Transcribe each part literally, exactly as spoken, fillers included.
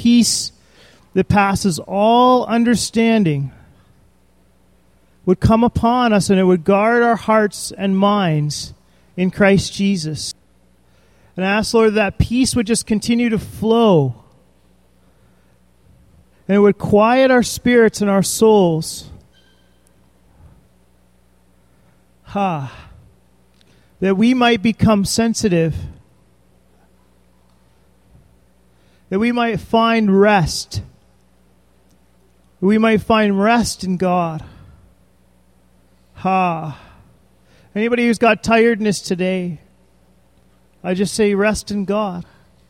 peace that passes all understanding would come upon us, and it would guard our hearts and minds in Christ Jesus. And I ask, Lord, that peace would just continue to flow, and it would quiet our spirits and our souls. Ha. That we might become sensitive. That we might find rest. That we might find rest in God. Ha. Anybody who's got tiredness today, I just say rest in God.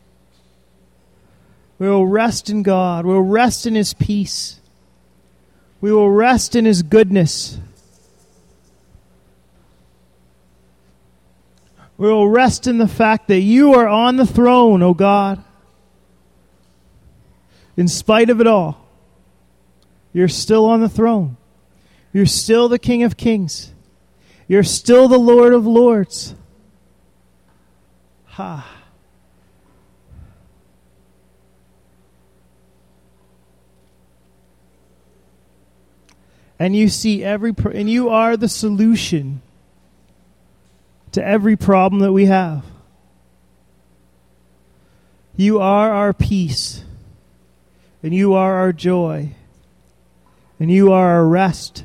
We will rest in God. We will rest in His peace. We will rest in His goodness. We will rest in the fact that you are on the throne, O God. In spite of it all, you're still on the throne. You're still the King of Kings. You're still the Lord of Lords. Ha. And you see every, pro- and you are the solution to every problem that we have. You are our peace, and you are our joy, and you are our rest,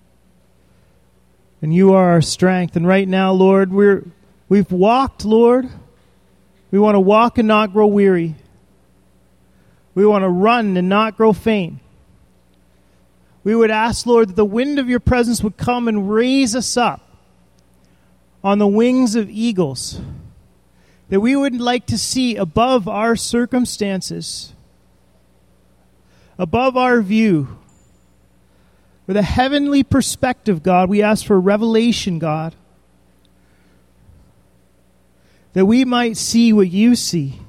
and you are our strength. And right now, Lord, we're we've walked, Lord. We want to walk and not grow weary. We want to run and not grow faint. We would ask, Lord, that the wind of your presence would come and raise us up on the wings of eagles, that we would like to see above our circumstances, above our view, with a heavenly perspective, God. We ask for revelation, God, that we might see what you see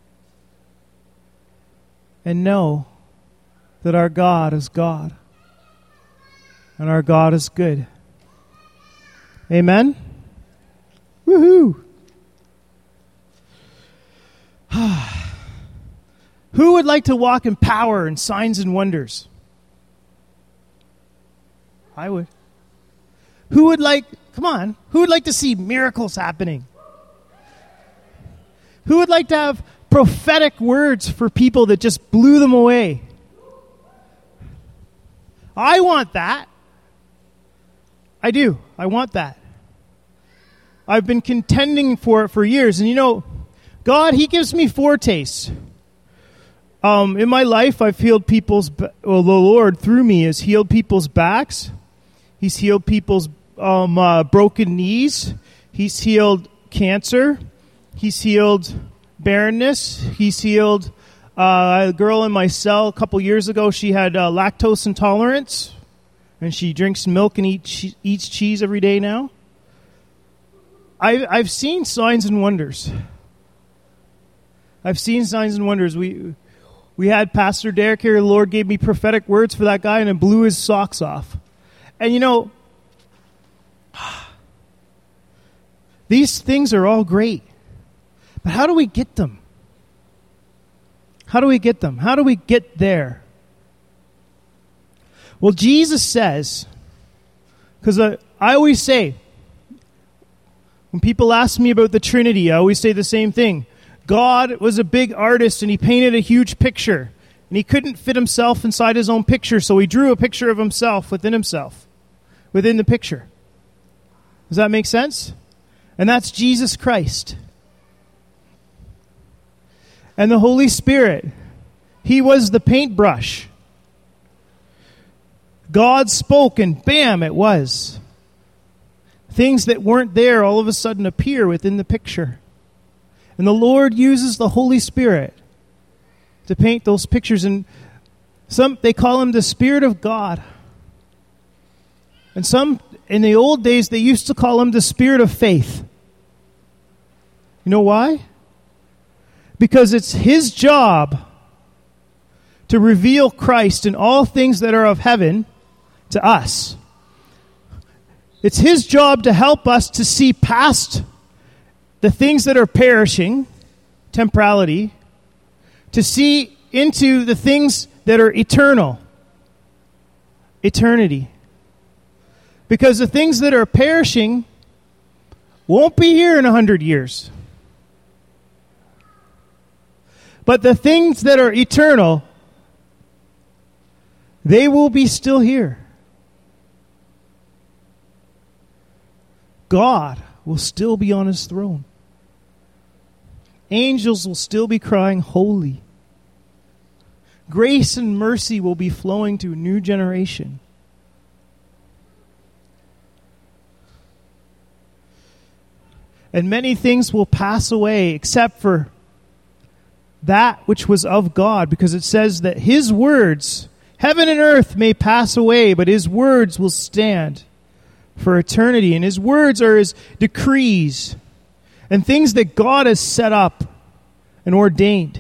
and know that our God is God and our God is good. Amen? Woohoo! Who would like to walk in power and signs and wonders? I would. Who would like, come on, who would like to see miracles happening? Who would like to have prophetic words for people that just blew them away? I want that. I do. I want that. I've been contending for it for years. And you know, God, He gives me foretastes. Um, in my life, I've healed people's, well, the Lord through me has healed people's backs. He's healed people's um, uh, broken knees. He's healed cancer. He's healed barrenness. He's healed uh, a girl in my cell a couple years ago. She had uh, lactose intolerance, and she drinks milk and eat che- eats cheese every day now. I, I've seen signs and wonders. I've seen signs and wonders. We we had Pastor Derek here. The Lord gave me prophetic words for that guy, and it blew his socks off. And you know, these things are all great. But how do we get them? How do we get them? How do we get there? Well, Jesus says, because I, I always say, when people ask me about the Trinity, I always say the same thing. God was a big artist, and He painted a huge picture. And He couldn't fit Himself inside His own picture, so He drew a picture of Himself within Himself, within the picture. Does that make sense? And that's Jesus Christ. And the Holy Spirit, He was the paintbrush. God spoke, and bam, it was. Things that weren't there all of a sudden appear within the picture. And the Lord uses the Holy Spirit to paint those pictures. And some, they call Him the Spirit of God. And some, in the old days, they used to call Him the Spirit of faith. You know why? Because it's His job to reveal Christ in all things that are of heaven to us. It's His job to help us to see past the things that are perishing, temporality, to see into the things that are eternal. Eternity. Because the things that are perishing won't be here in a hundred years. But the things that are eternal, they will be still here. God will still be on his throne. Angels will still be crying, holy. Grace and mercy will be flowing to a new generation. And many things will pass away except for that which was of God, because it says that his words, heaven and earth may pass away, but his words will stand for eternity. And his words are his decrees and things that God has set up and ordained.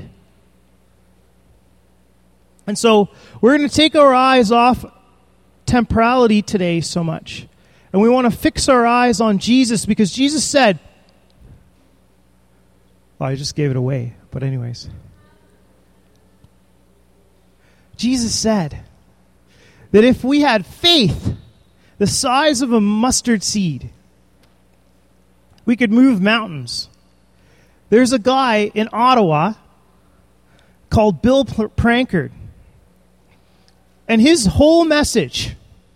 And so we're going to take our eyes off temporality today so much. And we want to fix our eyes on Jesus, because Jesus said, well, I just gave it away. But anyways, Jesus said that if we had faith the size of a mustard seed, we could move mountains. There's a guy in Ottawa called Bill Prankard. And his whole message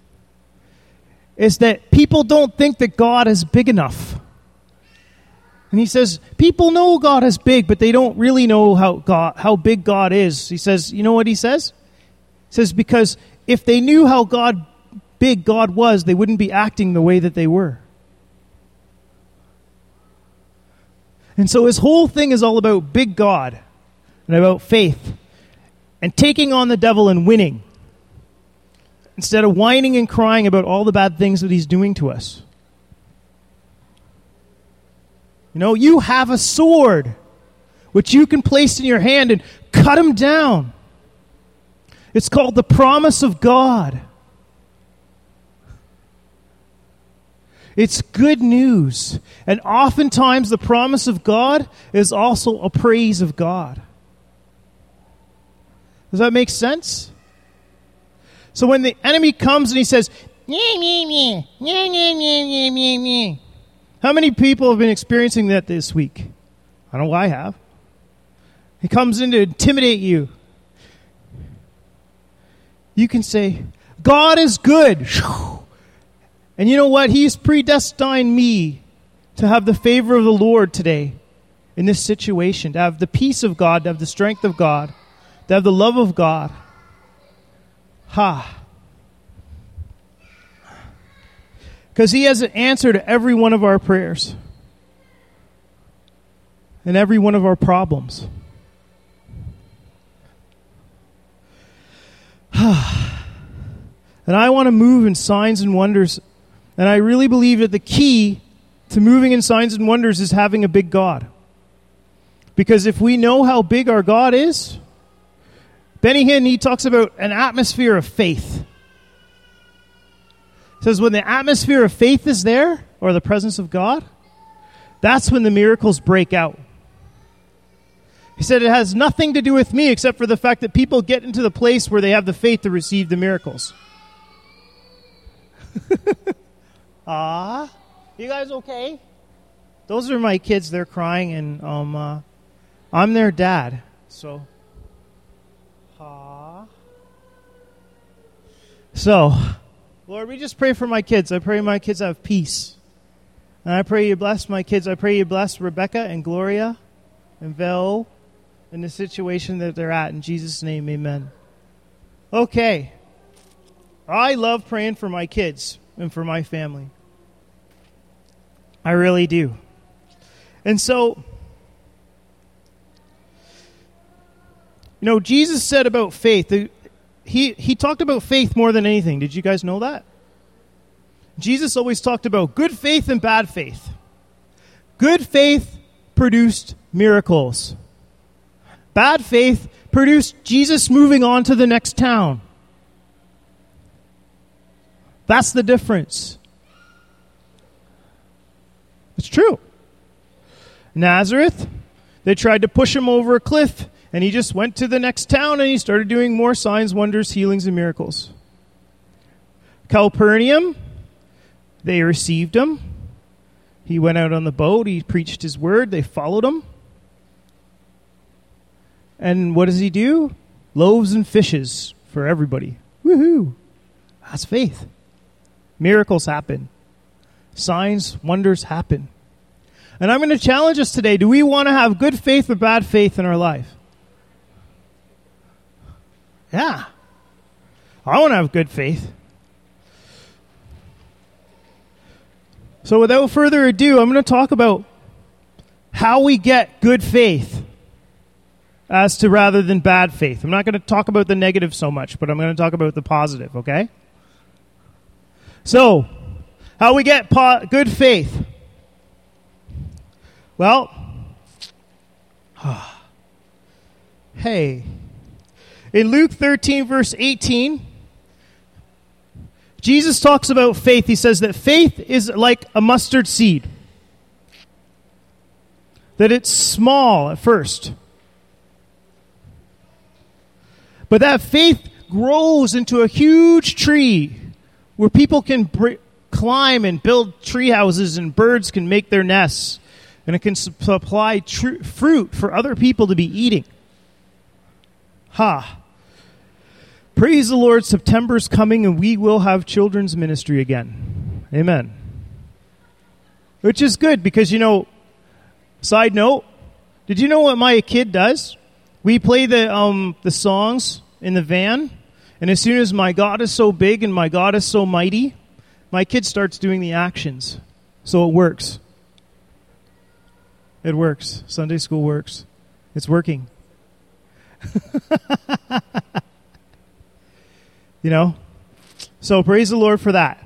is that people don't think that God is big enough. And he says, people know God is big, but they don't really know how God, how big God is. He says, you know what he says? He says, because if they knew how God big God was, they wouldn't be acting the way that they were. And so his whole thing is all about big God and about faith and taking on the devil and winning, instead of whining and crying about all the bad things that he's doing to us. You know, you have a sword which you can place in your hand and cut him down. It's called the promise of God. It's good news. And oftentimes the promise of God is also a praise of God. Does that make sense? So when the enemy comes and he says, "Nyeh, nyeh, nyeh, nyeh, nyeh, nyeh, nyeh, nyeh, nyeh," how many people have been experiencing that this week? I know I have. He comes in to intimidate you. You can say, God is good. And you know what? He's predestined me to have the favor of the Lord today in this situation, to have the peace of God, to have the strength of God, to have the love of God. Ha. Because he has an answer to every one of our prayers and every one of our problems. And I want to move in signs and wonders. And I really believe that the key to moving in signs and wonders is having a big God. Because if we know how big our God is, Benny Hinn, he talks about an atmosphere of faith. He says when the atmosphere of faith is there, or the presence of God, that's when the miracles break out. He said it has nothing to do with me except for the fact that people get into the place where they have the faith to receive the miracles. Ah, you guys okay? Those are my kids. They're crying, and um, uh, I'm their dad. So, ah. So, Lord, we just pray for my kids. I pray my kids have peace. And I pray you bless my kids. I pray you bless Rebecca and Gloria and Vel in the situation that they're at. In Jesus' name, amen. Okay. I love praying for my kids and for my family. I really do. And so, you know, Jesus said about faith, he, he talked about faith more than anything. Did you guys know that? Jesus always talked about good faith and bad faith. Good faith produced miracles. Bad faith produced Jesus moving on to the next town. That's the difference. It's true. Nazareth, they tried to push him over a cliff And he just went to the next town and he started doing more signs, wonders, healings, and miracles. Capernaum, they received him. He went out on the boat. He preached his word. They followed him. And what does he do? Loaves and fishes for everybody. Woohoo! That's faith. Miracles happen. Signs, wonders happen. And I'm going to challenge us today. Do we want to have good faith or bad faith in our life? Yeah. I want to have good faith. So without further ado, I'm going to talk about how we get good faith as to rather than bad faith. I'm not going to talk about the negative so much, but I'm going to talk about the positive, okay? So, how we get po- good faith. Well, hey, in Luke thirteen, verse eighteen, Jesus talks about faith. He says that faith is like a mustard seed. That it's small at first. But that faith grows into a huge tree where people can br- climb and build tree houses and birds can make their nests. And it can supply tr- fruit for other people to be eating. Ha. Praise the Lord, September's coming and we will have children's ministry again. Amen. Which is good because, you know, side note, did you know what my kid does? We play the um the songs in the van, and as soon as my God is so big and my God is so mighty, my kid starts doing the actions. So it works. It works. Sunday school works. It's working. You know? So praise the Lord for that.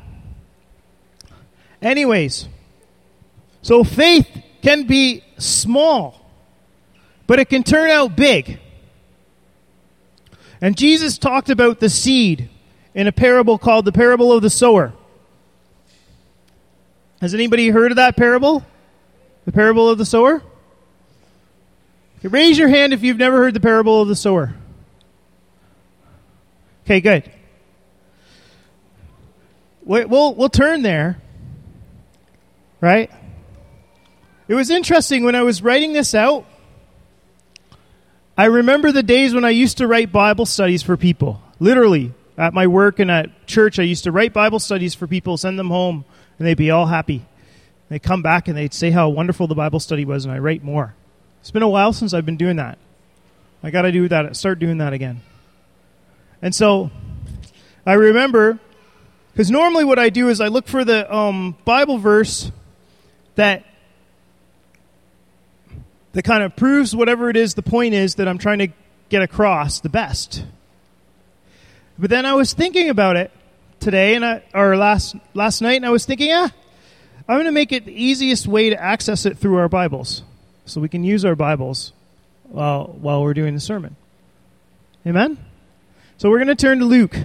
Anyways, so faith can be small, but it can turn out big. And Jesus talked about the seed in a parable called the parable of the sower. Has anybody heard of that parable? The parable of the sower? Okay, raise your hand if you've never heard the parable of the sower. Okay, good. We'll, we'll turn there, right? It was interesting when I was writing this out. I remember the days when I used to write Bible studies for people. Literally, at my work and at church, I used to write Bible studies for people, send them home, and they'd be all happy. They'd come back and they'd say how wonderful the Bible study was, and I write more. It's been a while since I've been doing that. I got to do that. Start doing that again. And so I remember, because normally what I do is I look for the um, Bible verse that that kind of proves whatever it is the point is that I'm trying to get across the best. But then I was thinking about it today, and I, or last last night, and I was thinking, ah, I'm going to make it the easiest way to access it through our Bibles, so we can use our Bibles while while we're doing the sermon. Amen? So we're going to turn to Luke.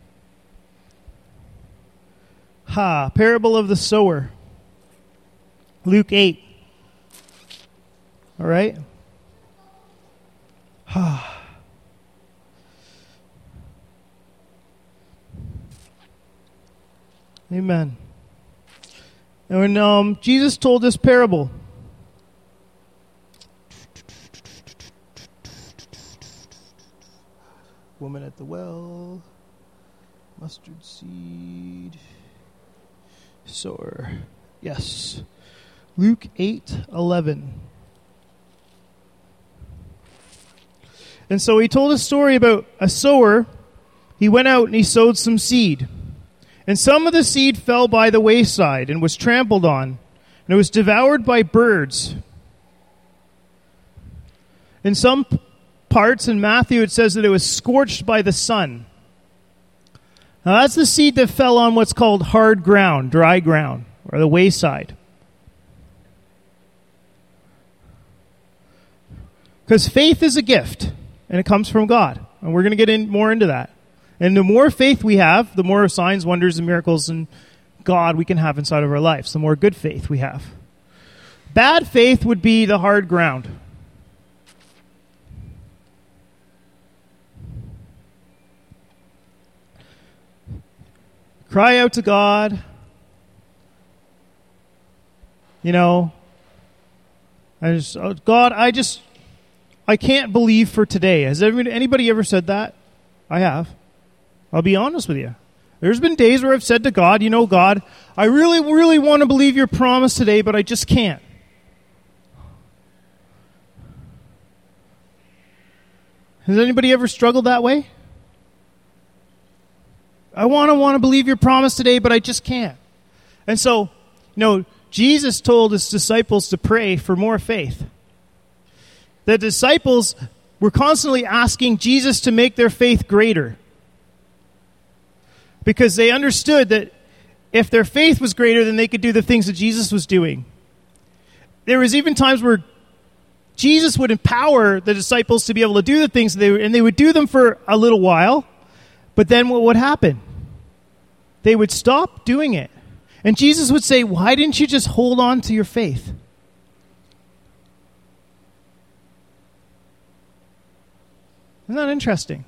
Ha, parable of the sower. Luke eight. All right? Ha. Amen. And when um, Jesus told this parable, woman at the well, mustard seed, sower. Yes. Luke eight eleven. And so he told a story about a sower. He went out and he sowed some seed. And some of the seed fell by the wayside and was trampled on, and it was devoured by birds. In some parts in Matthew it says that it was scorched by the sun. Now that's the seed that fell on what's called hard ground, dry ground, or the wayside. Because faith is a gift, and it comes from God. And we're going to get in more into that. And the more faith we have, the more signs, wonders, and miracles and God we can have inside of our lives. The more good faith we have. Bad faith would be the hard ground. cry out to God. You know, I just, oh, God, I just, I can't believe for today. Has anybody, anybody ever said that? I have. I'll be honest with you. There's been days where I've said to God, you know, God, I really, really want to believe your promise today, but I just can't. Has anybody ever struggled that way? I want to want to believe your promise today, but I just can't. And so, you know, Jesus told his disciples to pray for more faith. The disciples were constantly asking Jesus to make their faith greater, because they understood that if their faith was greater, then they could do the things that Jesus was doing. There was even times where Jesus would empower the disciples to be able to do the things, they, and they would do them for a little while, but then what would happen? They would stop doing it. And Jesus would say, why didn't you just hold on to your faith? Isn't that interesting?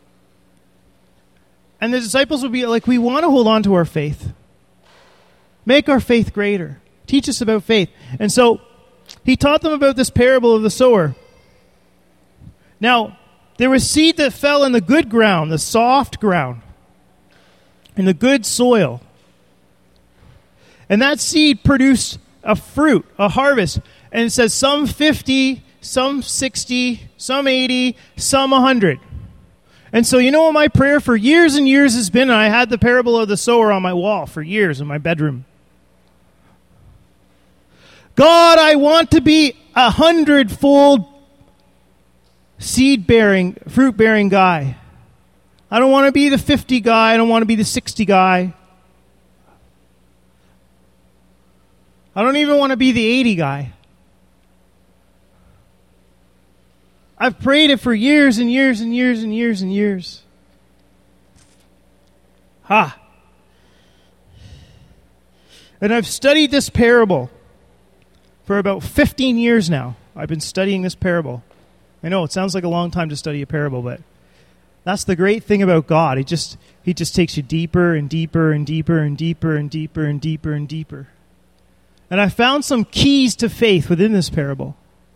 And the disciples would be like, we want to hold on to our faith. Make our faith greater. Teach us about faith. And so he taught them about this parable of the sower. Now, there was seed that fell in the good ground, the soft ground, in the good soil. And that seed produced a fruit, a harvest. And it says some fifty, some sixty, some eighty, some one hundred. And so you know what my prayer for years and years has been? And I had the parable of the sower on my wall for years in my bedroom. God, I want to be a hundredfold seed-bearing, fruit-bearing guy. I don't want to be the fifty guy. I don't want to be the sixty guy. I don't even want to be the eighty guy. I've prayed it for years and years and years and years and years. Ha. And I've studied this parable for about fifteen years now. I've been studying this parable. I know it sounds like a long time to study a parable, but that's the great thing about God. He just he just takes you deeper and deeper and deeper and deeper and deeper and deeper and deeper. And I found some keys to faith within this parable.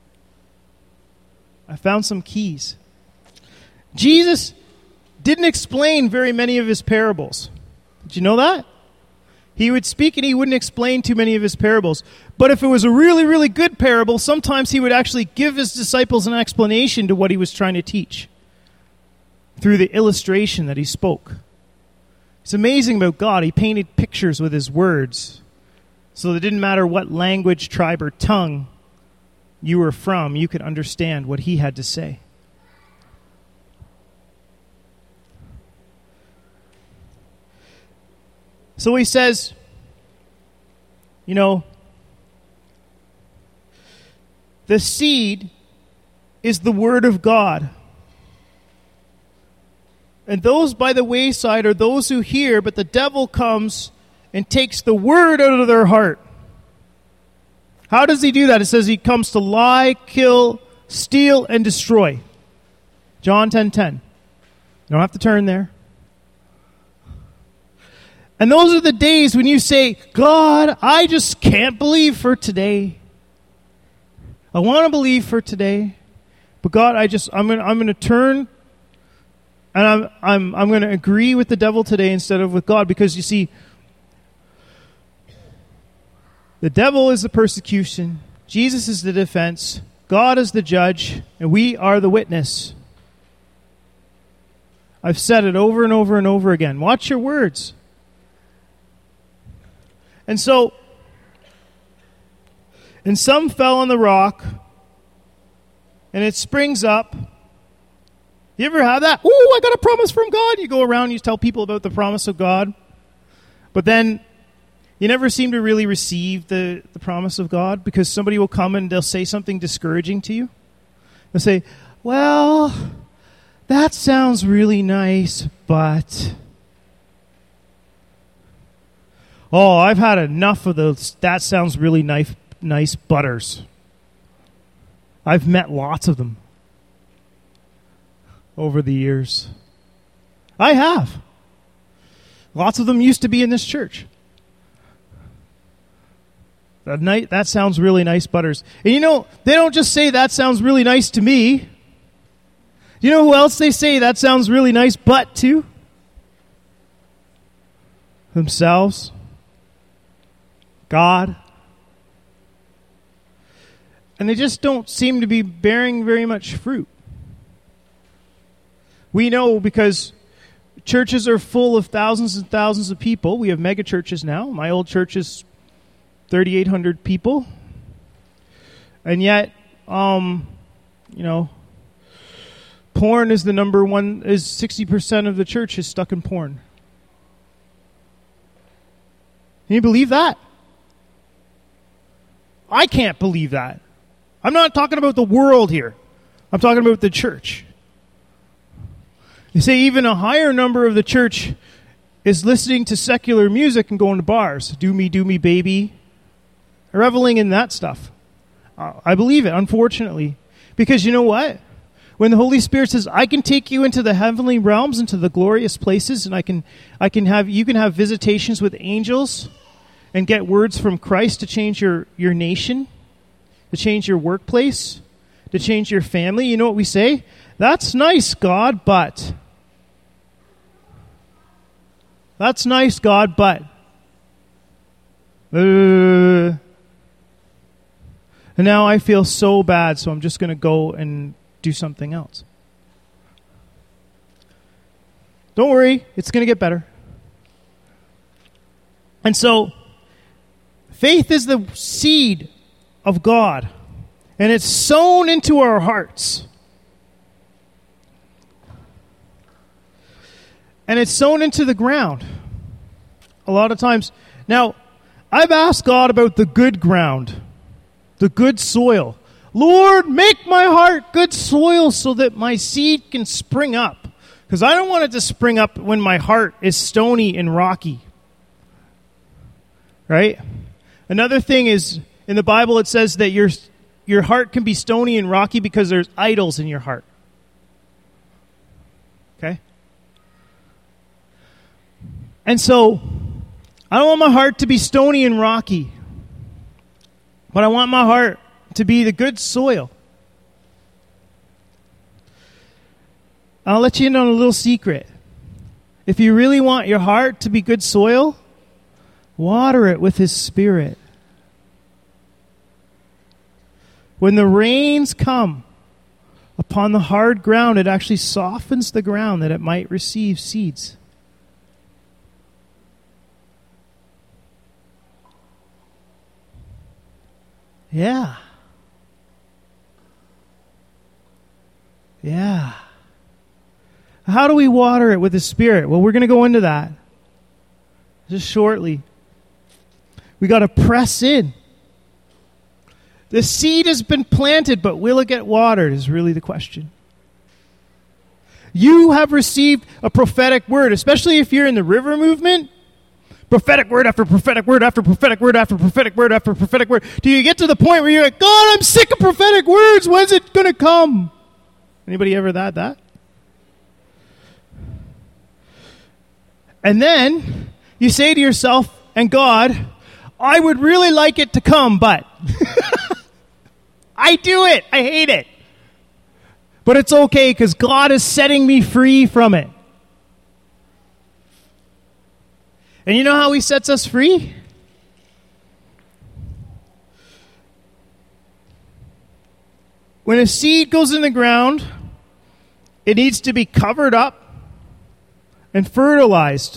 I found some keys. Jesus didn't explain very many of his parables. Did you know that? He would speak and he wouldn't explain too many of his parables. But if it was a really, really good parable, sometimes he would actually give his disciples an explanation to what he was trying to teach through the illustration that he spoke. It's amazing about God. He painted pictures with his words. So it didn't matter what language, tribe, or tongue you were from, you could understand what he had to say. So he says, you know, the seed is the word of God. And those by the wayside are those who hear, but the devil comes and takes the word out of their heart. How does he do that? It says he comes to lie, kill, steal, and destroy. John ten ten. You don't have to turn there. And those are the days when you say, God, I just can't believe for today. I want to believe for today. But God, I just I'm going I'm going to turn and I'm I'm I'm going to agree with the devil today instead of with God, because you see, the devil is the persecution, Jesus is the defense, God is the judge, and we are the witness. I've said it over and over and over again. Watch your words. And so, and some fell on the rock, and it springs up. You ever have that? Ooh, I got a promise from God. You go around, you tell people about the promise of God, but then you never seem to really receive the, the promise of God, because somebody will come and they'll say something discouraging to you. They'll say, well, that sounds really nice, but oh, I've had enough of those that sounds really nice, nice butters. I've met lots of them over the years. I have. Lots of them used to be in this church. That night, that sounds really nice, Butters. And you know, they don't just say that sounds really nice to me. You know who else they say that sounds really nice but to? Themselves. God. And they just don't seem to be bearing very much fruit. We know because churches are full of thousands and thousands of people. We have mega churches now. My old church is thirty-eight hundred people. And yet, um, you know, porn is the number one, is sixty percent of the church is stuck in porn. Can you believe that? I can't believe that. I'm not talking about the world here. I'm talking about the church. You say even a higher number of the church is listening to secular music and going to bars. Do me, do me, baby. Reveling in that stuff. Uh, I believe it, unfortunately. Because you know what? When the Holy Spirit says, I can take you into the heavenly realms, into the glorious places, and I can, I can have, you can have visitations with angels and get words from Christ to change your, your nation, to change your workplace, to change your family. You know what we say? That's nice, God, but. That's nice, God, but. Uh, and now I feel so bad, so I'm just going to go and do something else. Don't worry, it's going to get better. And so, faith is the seed of God, and it's sown into our hearts. And it's sown into the ground a lot of times. Now, I've asked God about the good ground, the good soil. Lord, make my heart good soil so that my seed can spring up. Because I don't want it to spring up when my heart is stony and rocky. Right? Another thing is, in the Bible it says that your, your heart can be stony and rocky because there's idols in your heart. Okay? And so, I don't want my heart to be stony and rocky. But I want my heart to be the good soil. I'll let you in on a little secret. If you really want your heart to be good soil, water it with His Spirit. When the rains come upon the hard ground, it actually softens the ground that it might receive seeds. Yeah. Yeah. How do we water it with the Spirit? Well, we're going to go into that just shortly. We got to press in. The seed has been planted, but will it get watered is really the question. You have received a prophetic word, especially if you're in the river movement. Prophetic word after prophetic word after prophetic word after prophetic word after prophetic word. Do you get to the point where you're like, God, I'm sick of prophetic words. When's it going to come? Anybody ever had that? And then you say to yourself and God, I would really like it to come, but I do it. I hate it. But it's okay because God is setting me free from it. And you know how He sets us free? When a seed goes in the ground, it needs to be covered up and fertilized.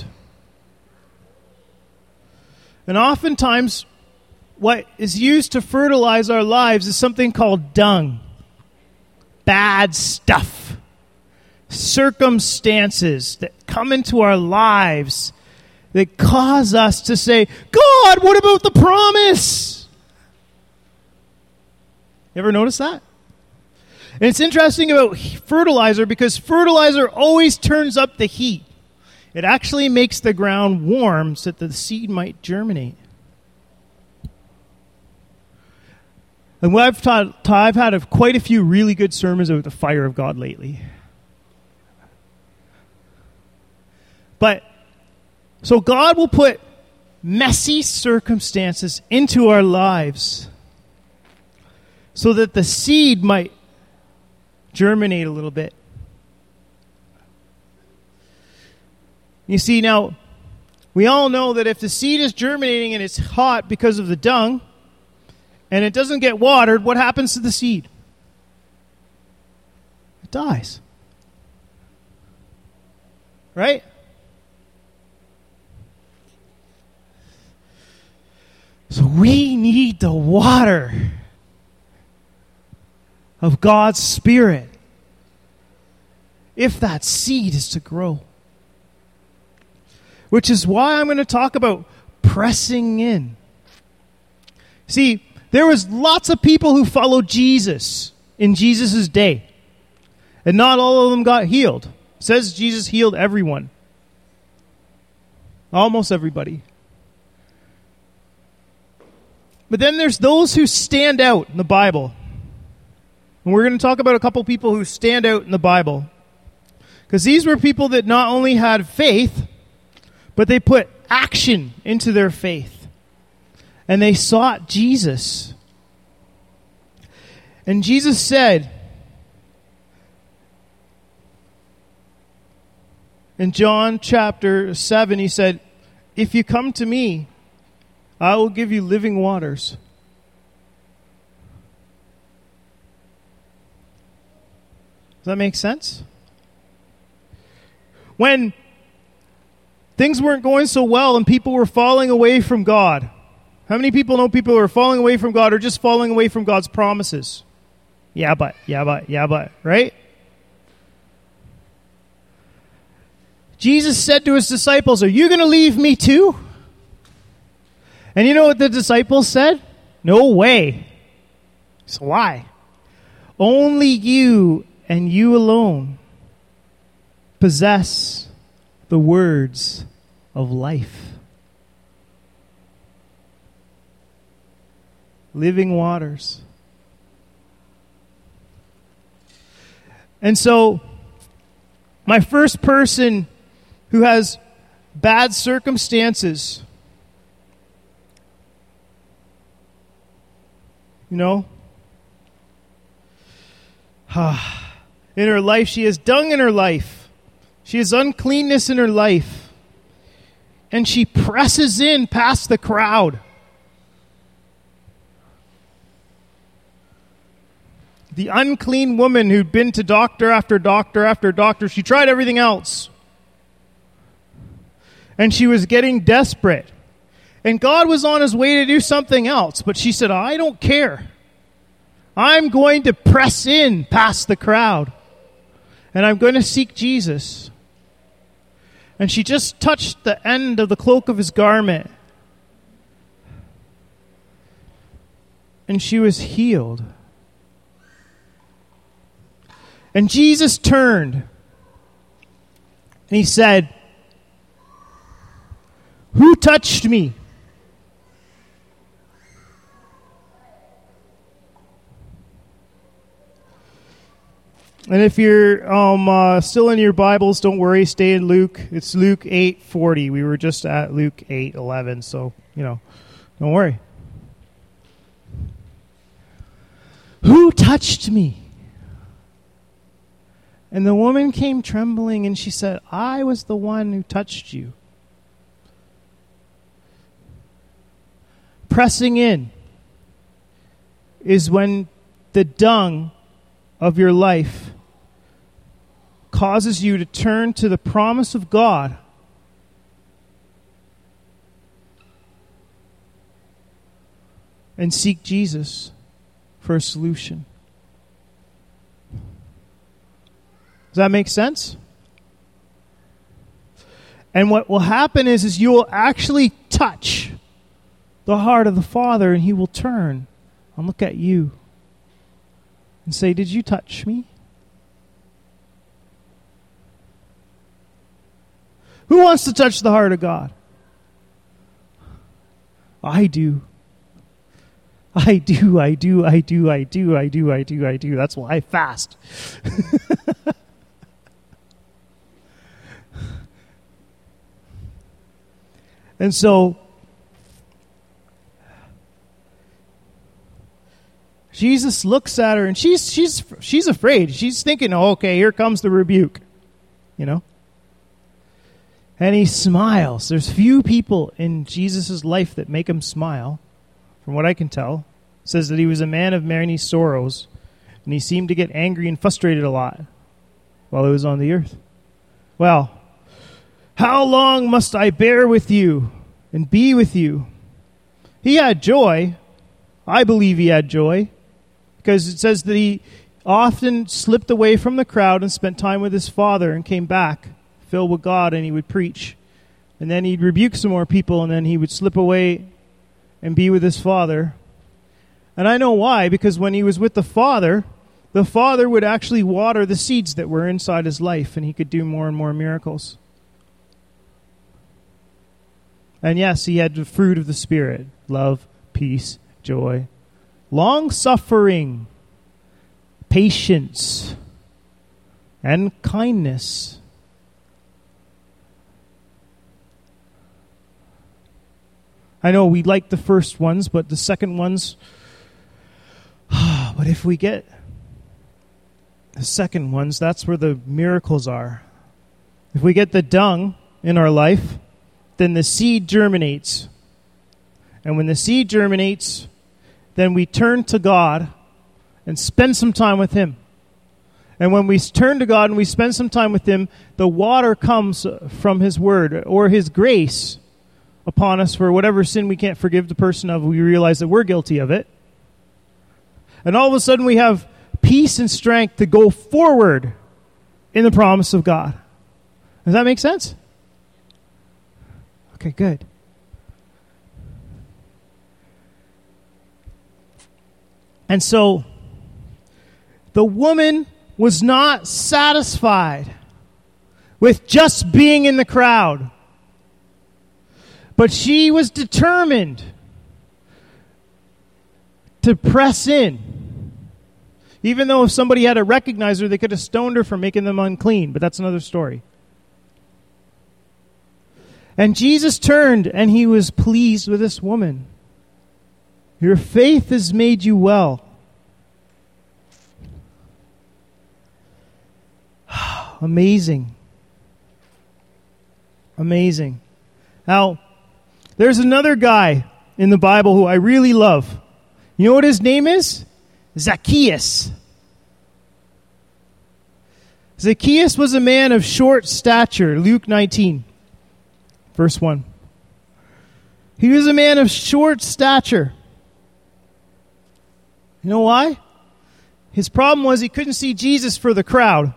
And oftentimes, what is used to fertilize our lives is something called dung. Bad stuff. Circumstances that come into our lives that cause us to say, God, what about the promise? You ever notice that? And it's interesting about fertilizer because fertilizer always turns up the heat. It actually makes the ground warm so that the seed might germinate. And what I've taught, I've had a, quite a few really good sermons about the fire of God lately. But So God will put messy circumstances into our lives so that the seed might germinate a little bit. You see, now, we all know that if the seed is germinating and it's hot because of the dung, and it doesn't get watered, what happens to the seed? It dies. Right? So we need the water of God's Spirit if that seed is to grow. Which is why I'm going to talk about pressing in. See, there was lots of people who followed Jesus in Jesus' day. And not all of them got healed. It says Jesus healed everyone. Almost everybody. But then there's those who stand out in the Bible. And we're going to talk about a couple people who stand out in the Bible. Because these were people that not only had faith, but they put action into their faith. And they sought Jesus. And Jesus said in John chapter seven, he said, "If you come to me, I will give you living waters." Does that make sense? When things weren't going so well and people were falling away from God, how many people know people who are falling away from God or just falling away from God's promises? Yeah, but, yeah, but, yeah, but, right? Jesus said to his disciples, "Are you going to leave me too?" And you know what the disciples said? "No way." So why? "Only you and you alone possess the words of life." Living waters. And so, my first person who has bad circumstances, you know, in her life, she has dung in her life. She has uncleanness in her life. And she presses in past the crowd. The unclean woman who'd been to doctor after doctor after doctor. She tried everything else. And she was getting desperate. And God was on his way to do something else. But she said, "I don't care. I'm going to press in past the crowd. And I'm going to seek Jesus." And she just touched the end of the cloak of his garment. And she was healed. And Jesus turned. And he said, "Who touched me?" And if you're um, uh, still in your Bibles, don't worry, stay in Luke. It's Luke eight forty. We were just at Luke eight eleven, so, you know, don't worry. "Who touched me?" And the woman came trembling, and she said, "I was the one who touched you." Pressing in is when the dung of your life causes you to turn to the promise of God and seek Jesus for a solution. Does that make sense? And what will happen is, is you will actually touch the heart of the Father, and he will turn and look at you and say, "Did you touch me?" Who wants to touch the heart of God? I do. I do, I do, I do, I do, I do, I do, I do. That's why I fast. And so Jesus looks at her, and she's she's she's afraid. She's thinking, oh, okay, here comes the rebuke, you know. And he smiles. There's few people in Jesus' life that make him smile, from what I can tell. It says that he was a man of many sorrows, and he seemed to get angry and frustrated a lot while he was on the earth. Well, how long must I bear with you and be with you? He had joy. I believe he had joy, because it says that he often slipped away from the crowd and spent time with his Father and came back filled with God, and he would preach. And then he'd rebuke some more people, and then he would slip away and be with his Father. And I know why, because when he was with the Father, the Father would actually water the seeds that were inside his life, and he could do more and more miracles. And yes, he had the fruit of the Spirit: love, peace, joy, long-suffering, patience, and kindness. I know we like the first ones, but the second ones, but if we get the second ones, that's where the miracles are. If we get the dung in our life, then the seed germinates. And when the seed germinates, then we turn to God and spend some time with him. And when we turn to God and we spend some time with him, the water comes from his word or his grace upon us for whatever sin we can't forgive the person of. We realize that we're guilty of it. And all of a sudden we have peace and strength to go forward in the promise of God. Does that make sense? Okay, good. And so the woman was not satisfied with just being in the crowd, but she was determined to press in. Even though if somebody had to recognize her, they could have stoned her for making them unclean, but that's another story. And Jesus turned and he was pleased with this woman. Your faith has made you well. Amazing. Amazing. Now, there's another guy in the Bible who I really love. You know what his name is? Zacchaeus. Zacchaeus was a man of short stature. Luke nineteen, verse one. He was a man of short stature. You know why? His problem was he couldn't see Jesus for the crowd.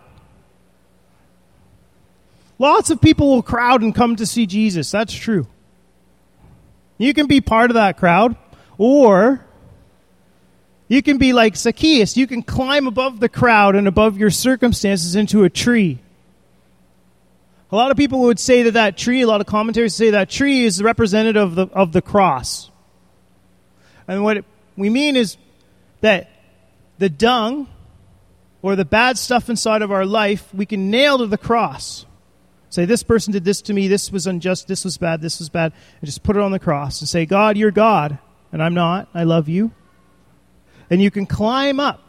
Lots of people will crowd and come to see Jesus. That's true. You can be part of that crowd, or you can be like Zacchaeus. You can climb above the crowd and above your circumstances into a tree. A lot of people would say that that tree, a lot of commentators say that tree is representative of the, of the cross. And what it, we mean is that the dung or the bad stuff inside of our life, we can nail to the cross. Say, this person did this to me, this was unjust, this was bad, this was bad. And just put it on the cross and say, God, you're God, and I'm not. I love you. And you can climb up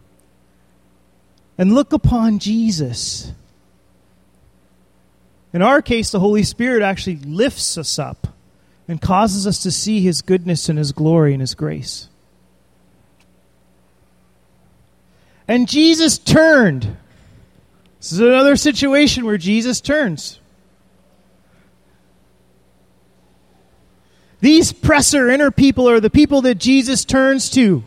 and look upon Jesus. In our case, the Holy Spirit actually lifts us up and causes us to see his goodness and his glory and his grace. And Jesus turned. This is another situation where Jesus turns. These presser inner people are the people that Jesus turns to.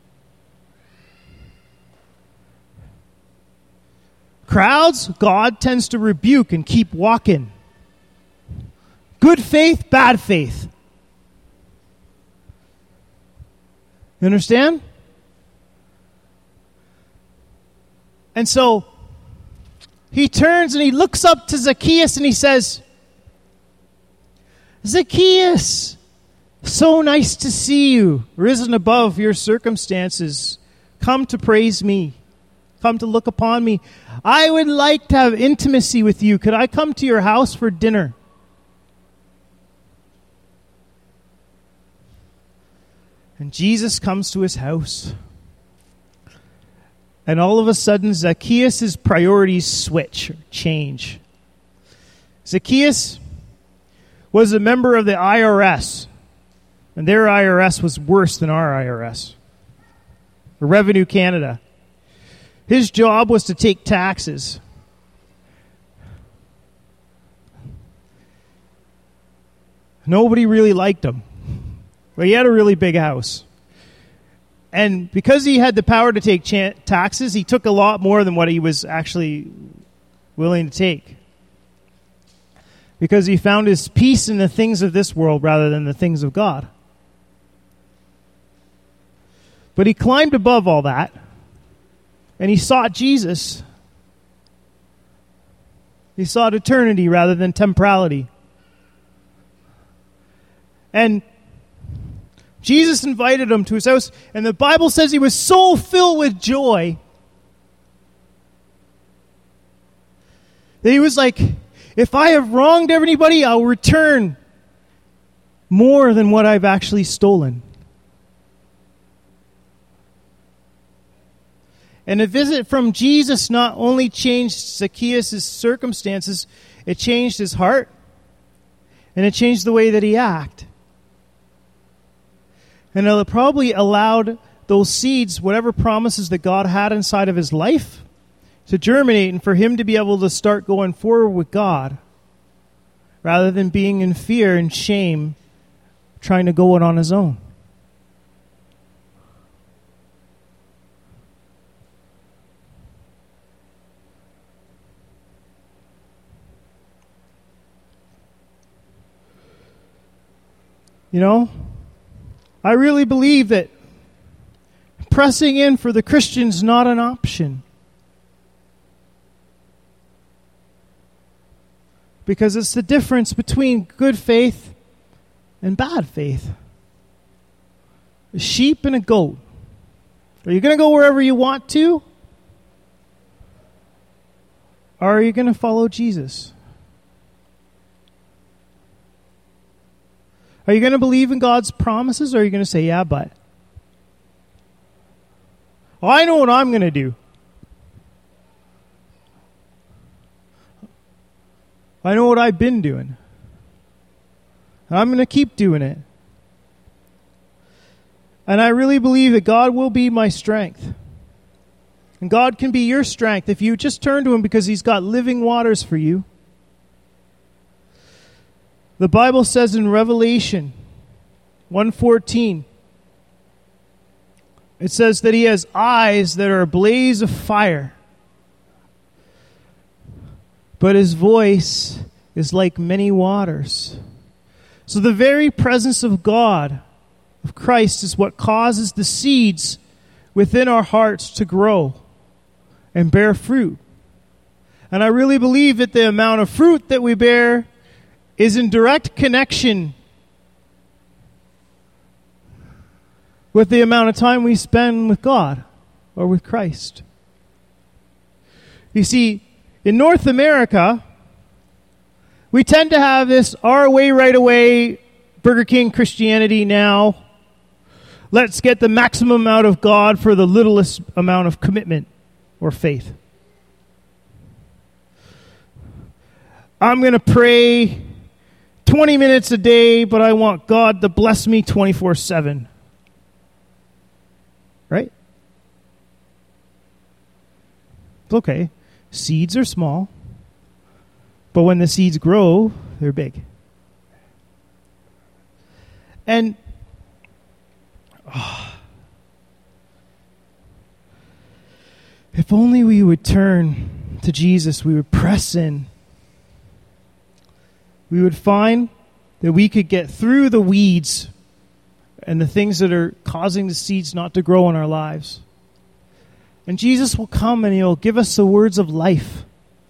Crowds, God tends to rebuke and keep walking. Good faith, bad faith. You understand? And so he turns and he looks up to Zacchaeus and he says, Zacchaeus, so nice to see you, risen above your circumstances. Come to praise me. Come to look upon me. I would like to have intimacy with you. Could I come to your house for dinner? And Jesus comes to his house. And all of a sudden, Zacchaeus' priorities switch, or change. Zacchaeus was a member of the I R S. And their I R S was worse than our I R S. Revenue Canada. His job was to take taxes. Nobody really liked him. But he had a really big house. And because he had the power to take cha- taxes, he took a lot more than what he was actually willing to take. Because he found his peace in the things of this world rather than the things of God. But he climbed above all that, and he sought Jesus. He sought eternity rather than temporality. And Jesus invited him to his house, and the Bible says he was so filled with joy that he was like, if I have wronged anybody, I'll return more than what I've actually stolen. And a visit from Jesus not only changed Zacchaeus' circumstances, it changed his heart, and it changed the way that he acted. And it probably allowed those seeds, whatever promises that God had inside of his life, to germinate and for him to be able to start going forward with God rather than being in fear and shame, trying to go it on his own. You know, I really believe that pressing in for the Christian's not an option. Because it's the difference between good faith and bad faith. A sheep and a goat. Are you going to go wherever you want to? Or are you going to follow Jesus? Are you going to believe in God's promises, or are you going to say, yeah, but? Oh, I know what I'm going to do. I know what I've been doing. And I'm going to keep doing it. And I really believe that God will be my strength. And God can be your strength if you just turn to him, because he's got living waters for you. The Bible says in Revelation one fourteen, it says that he has eyes that are a blaze of fire, but his voice is like many waters. So the very presence of God, of Christ, is what causes the seeds within our hearts to grow and bear fruit. And I really believe that the amount of fruit that we bear is in direct connection with the amount of time we spend with God or with Christ. You see, in North America, we tend to have this our way, right away, Burger King Christianity now. Let's get the maximum out of God for the littlest amount of commitment or faith. I'm going to pray twenty minutes a day, but I want God to bless me twenty-four seven. Right? It's okay. Seeds are small, but when the seeds grow, they're big. And oh, if only we would turn to Jesus, we would press in. We would find that we could get through the weeds and the things that are causing the seeds not to grow in our lives. And Jesus will come and he'll give us the words of life.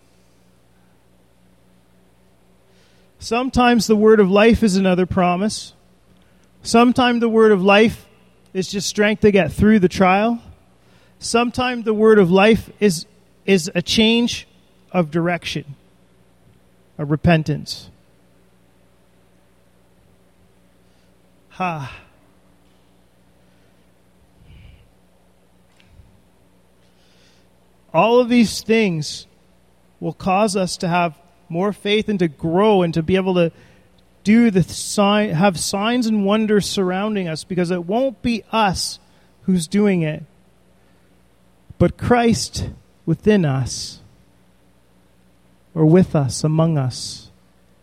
Sometimes the word of life is another promise. Sometimes the word of life is just strength to get through the trial. Sometimes the word of life is, is a change of direction, a repentance. Ha. All of these things will cause us to have more faith and to grow and to be able to do the sign, have signs and wonders surrounding us, because it won't be us who's doing it, but Christ within us, or with us, among us.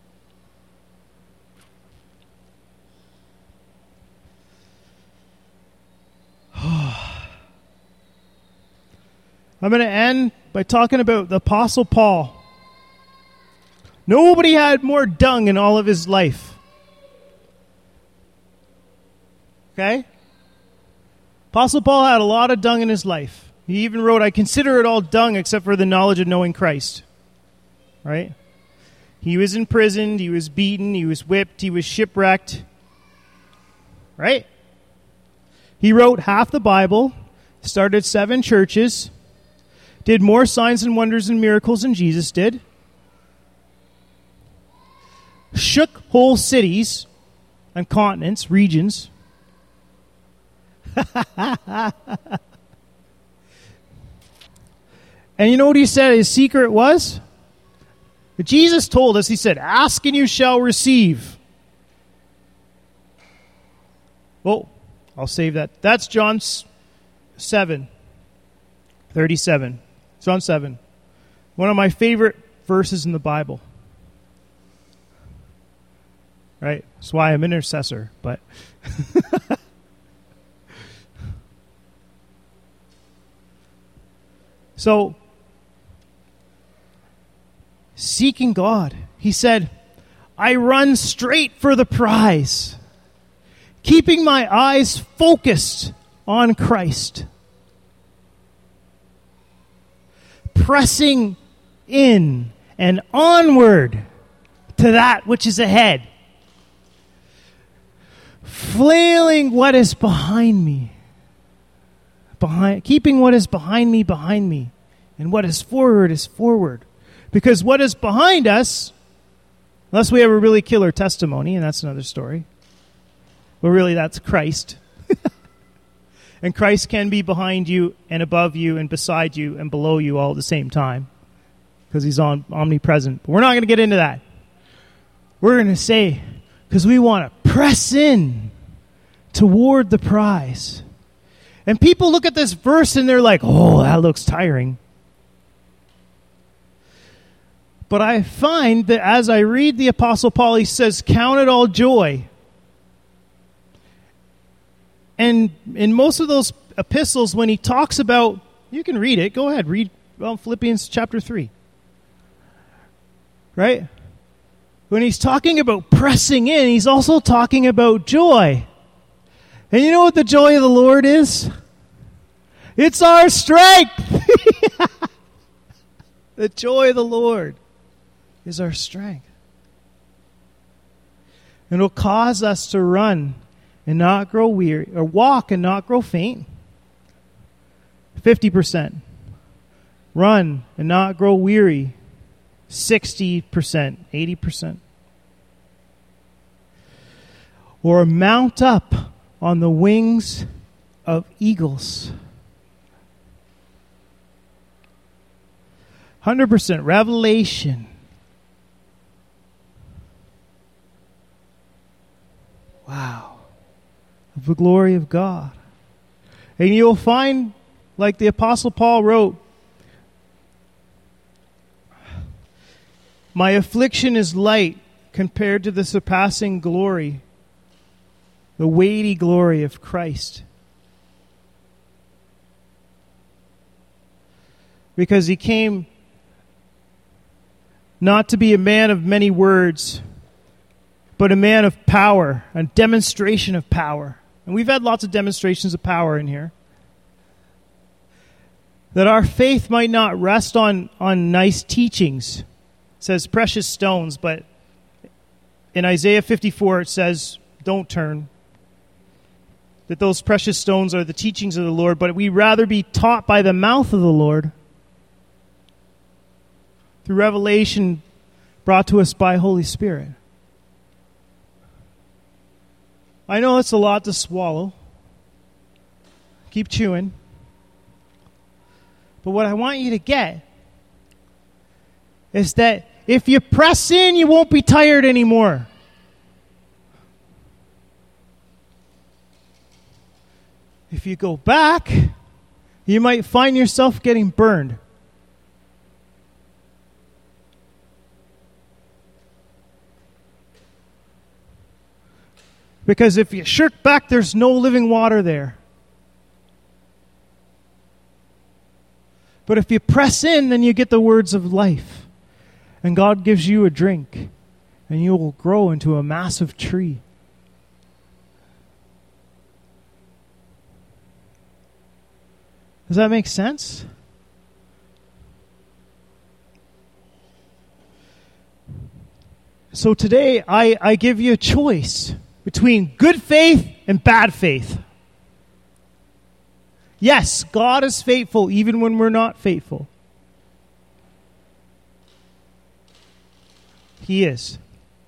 I'm going to end by talking about the Apostle Paul. Nobody had more dung in all of his life. Okay? Apostle Paul had a lot of dung in his life. He even wrote, I consider it all dung except for the knowledge of knowing Christ. Right? He was imprisoned, he was beaten, he was whipped, he was shipwrecked. Right? He wrote half the Bible, started seven churches, did more signs and wonders and miracles than Jesus did, shook whole cities and continents, regions. And you know what he said his secret was? Jesus told us, he said, ask and you shall receive. Oh, I'll save that. That's John seven, thirty-seven. John seven. One of my favorite verses in the Bible. Right? That's why I'm an intercessor, but... So, seeking God, he said, I run straight for the prize, keeping my eyes focused on Christ, pressing in and onward to that which is ahead, flailing what is behind me. Behind, keeping what is behind me behind me, and what is forward is forward. Because what is behind us, unless we have a really killer testimony, and that's another story, but really that's Christ. And Christ can be behind you and above you and beside you and below you all at the same time, because he's on, omnipresent. But we're not going to get into that. We're going to say, because we want to press in toward the prize. And people look at this verse and they're like, oh, that looks tiring. But I find that as I read the Apostle Paul, he says, count it all joy. And in most of those epistles, when he talks about, you can read it. Go ahead, read well, Philippians chapter three. Right? When he's talking about pressing in, he's also talking about joy. And you know what the joy of the Lord is? It's our strength. The joy of the Lord is our strength. And it'll cause us to run and not grow weary, or walk and not grow faint. fifty percent. Run and not grow weary. sixty percent, eighty percent. Or mount up on the wings of eagles. one hundred percent revelation. Wow. Of the glory of God. And you'll find, like the Apostle Paul wrote, my affliction is light compared to the surpassing glory, the weighty glory of Christ. Because he came not to be a man of many words, but a man of power, a demonstration of power. And we've had lots of demonstrations of power in here. That our faith might not rest on, on nice teachings. It says precious stones, but in Isaiah fifty-four it says, don't turn. That those precious stones are the teachings of the Lord, but we rather be taught by the mouth of the Lord through revelation brought to us by Holy Spirit. I know it's a lot to swallow. Keep chewing. But what I want you to get is that if you press in, you won't be tired anymore. If you go back, you might find yourself getting burned. Because if you shirk back, there's no living water there. But if you press in, then you get the words of life. And God gives you a drink. And you will grow into a massive tree. Does that make sense? So today, I, I give you a choice between good faith and bad faith. Yes, God is faithful even when we're not faithful. He is.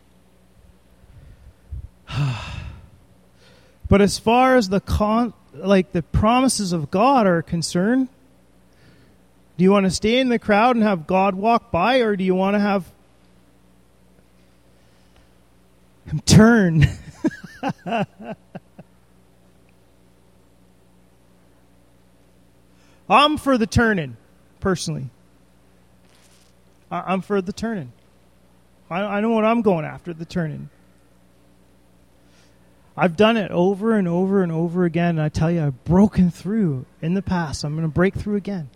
But as far as the con- like the promises of God are concerned, do you want to stay in the crowd and have God walk by, or do you want to have him turn? I'm for the turning, personally. I- I'm for the turning. I-, I know what I'm going after, the turning. I've done it over and over and over again, and I tell you, I've broken through in the past. I'm going to break through again.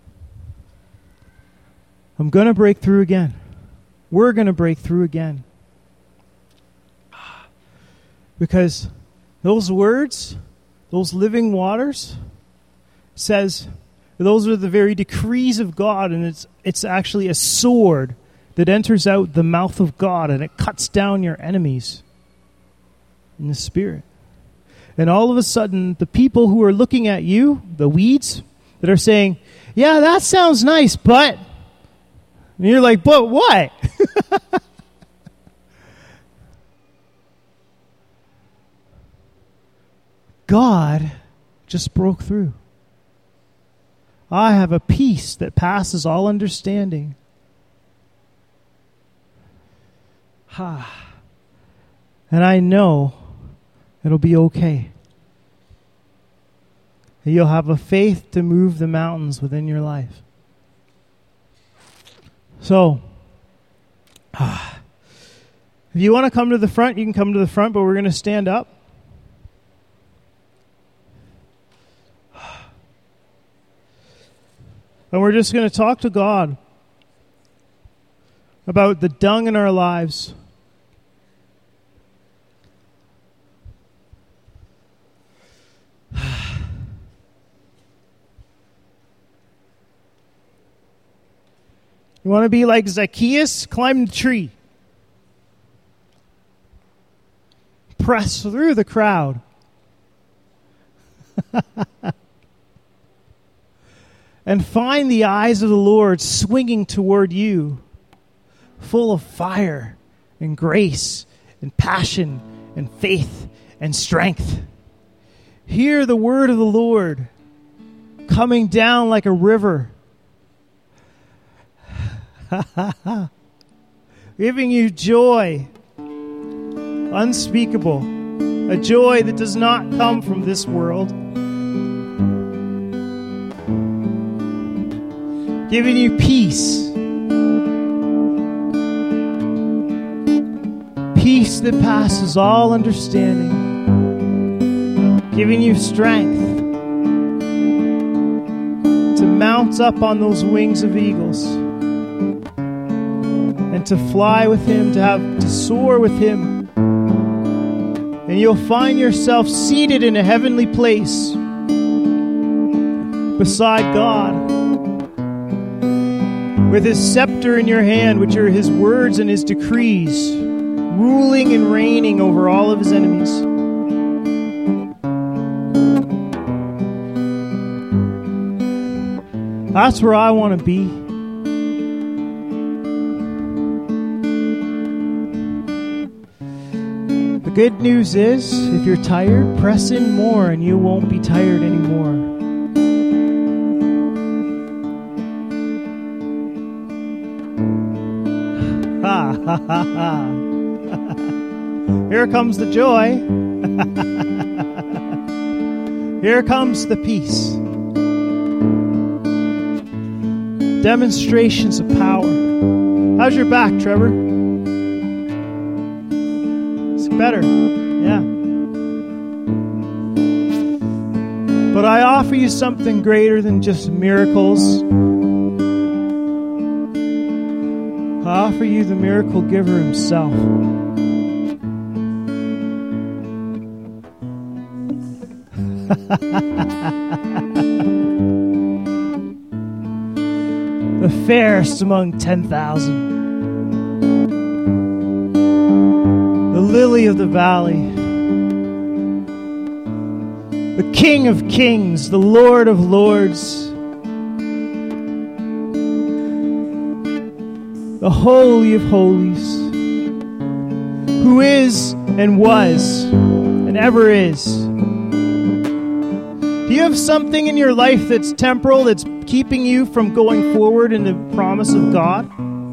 I'm going to break through again. We're going to break through again. Because those words, those living waters, says those are the very decrees of God, and it's it's actually a sword that enters out the mouth of God, and it cuts down your enemies in the spirit. And all of a sudden, the people who are looking at you, the weeds, that are saying, yeah, that sounds nice, but... And you're like, but what? God just broke through. I have a peace that passes all understanding. Ha. And I know it'll be okay. You'll have a faith to move the mountains within your life. So, ah, if you want to come to the front, you can come to the front, but we're going to stand up. And we're just going to talk to God about the dung in our lives. You want to be like Zacchaeus? Climb the tree. Press through the crowd. And find the eyes of the Lord swinging toward you, full of fire and grace and passion and faith and strength. Hear the word of the Lord coming down like a river, giving you joy unspeakable, a joy that does not come from this world, giving you peace, peace that passes all understanding, giving you strength to mount up on those wings of eagles and to fly with him, to have to soar with him. And you'll find yourself seated in a heavenly place beside God, with his scepter in your hand, which are his words and his decrees, ruling and reigning over all of his enemies. That's where I want to be. The good news is, if you're tired, press in more and you won't be tired anymore. Here comes the joy. Here comes the peace. Demonstrations of power. How's your back, Trevor? It's better. Yeah. But I offer you something greater than just miracles. I offer you the miracle giver himself. The fairest among ten thousand. The lily of the valley. The King of kings, the Lord of lords. The Holy of holies. Who is and was and ever is. Do you have something in your life that's temporal, that's keeping you from going forward in the promise of God?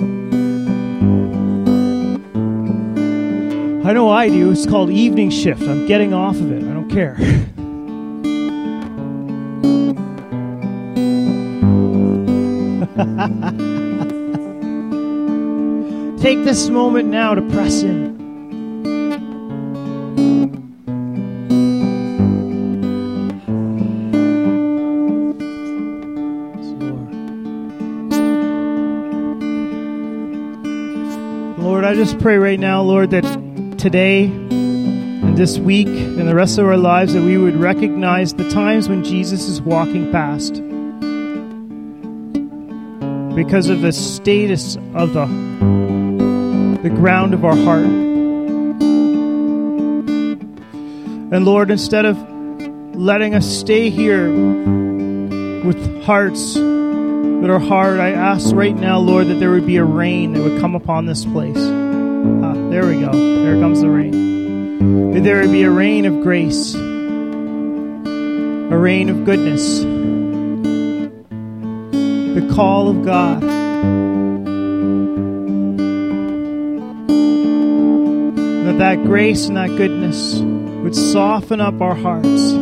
I know I do. It's called evening shift. I'm getting off of it. I don't care. Take this moment now to press in. Lord, I just pray right now, Lord, that today and this week and the rest of our lives that we would recognize the times when Jesus is walking past because of the status of the, the ground of our heart. And Lord, instead of letting us stay here with hearts that are hard, I ask right now, Lord, that there would be a rain that would come upon this place. Ah, there we go. There comes the rain. That there would be a rain of grace, a rain of goodness, the call of God. That that grace and that goodness would soften up our hearts.